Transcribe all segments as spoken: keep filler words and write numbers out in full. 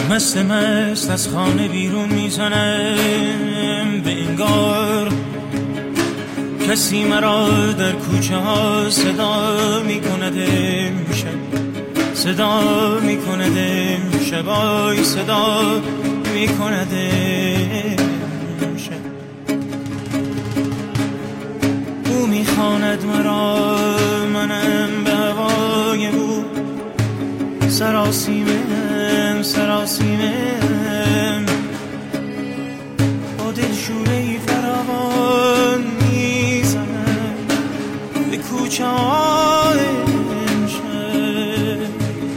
مست مست از خانه بیرون میزنم، به انگار کسی مرا در کوچه ها صدا میکند امشب، صدا میکند امشب، آی صدا میکند امشب. او میخواند مرا، منم به هوای او سراسیمم، سراسیمم. با دلشوره‌ای فراوان میزنم به کوچه های امشب.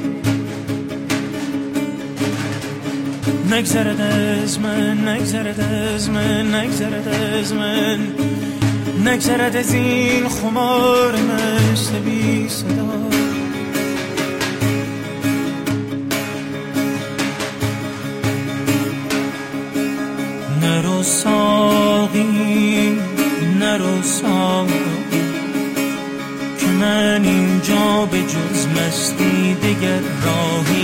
نگذرد از من، نگذرد از من، نگذرد از من، نگذرد از این خمار مست بی صدا. نرو ساقی، نرو ساقی، که من اینجا به جز مستی دیگر راهی